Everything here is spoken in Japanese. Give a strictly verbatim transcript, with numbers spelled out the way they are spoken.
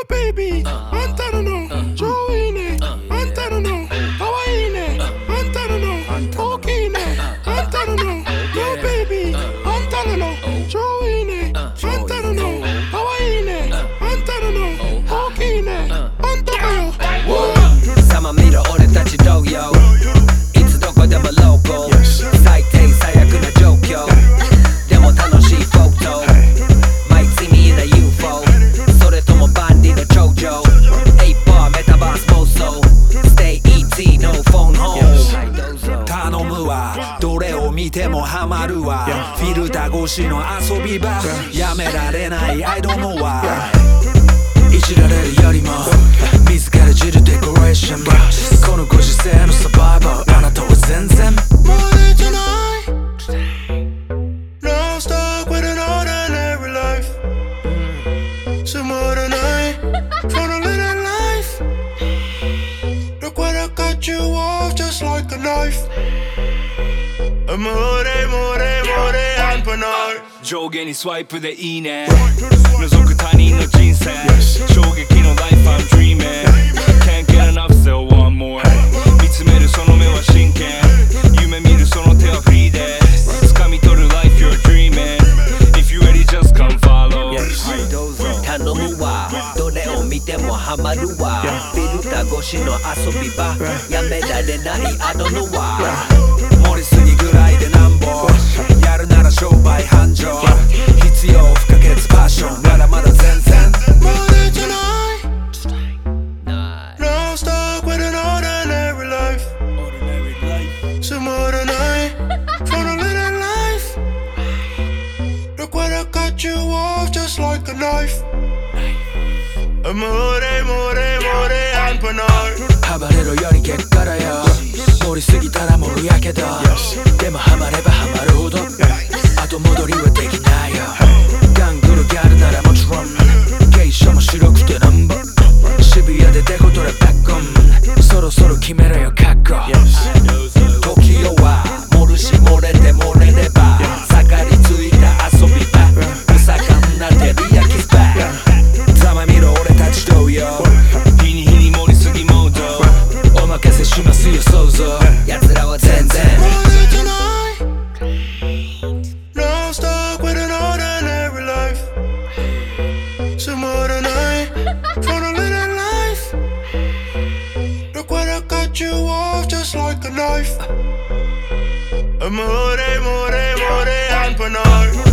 baby あんたのの超いいねあんたののかわいいねあんたのの大きいねあんたのの No baby あんたのの超いいねあんたののかわいいねあんたのの大きいねあんたかよさま見ろ俺たち同様いつどこでもローコ最低最悪な状況でも楽しいフォト Might see me in a ユーフォー それともバンディの頂上エイバーメタバース妄想 Stay イーティー no phone home 頼むわどれを見てもハマるわフィルター越しの遊び場やめられない I don't know why いじられるよりも自らじるデコレーションこのご時世のサバイバーあなたは全然もう寝てない Now I'm stuck with an ordinary life つまらない Tryna live that life Look what I got you off just like a knife もうれもれもれ半端ない上下にスワイプでいいね覗く他人の人生衝撃の Life I'm dreaming Can't get enough still want more 見つめるその目は真剣夢見るその手はフリーで掴み取る Life you're dreaming If you ready just come follow 頼むわどれを見てもハマるわフィルター越しの遊び場やめられない I don't know why 盛りすぎぐらいでなんぼやるなら商売繁盛必要不可欠パッションまだまだ全然もう寝てない Now I'm stuck with an ordinary life つまらない Tryna live that life Look what I got you off just like a knife もうれもれもれ半端ない暴れろより結果だよ盛りすぎたらもうやけどでもハマればハマるほど後戻りはできないよガングルギャルならもちろん芸者も白くてなんぼ渋谷でデコトレバックンそろそろ決めろよ覚悟時よは盛るし漏れて漏れれば盛りついた遊び場不盛んな照り焼きスパざまみろ俺たち同様日に日に盛りすぎモードお任せしますよ想像奴らは全然もう寝てない Now I'm stuck with an ordinary life つまらない Tryna live that life Look what I got you off just like a knife もうれもれもれ半端ない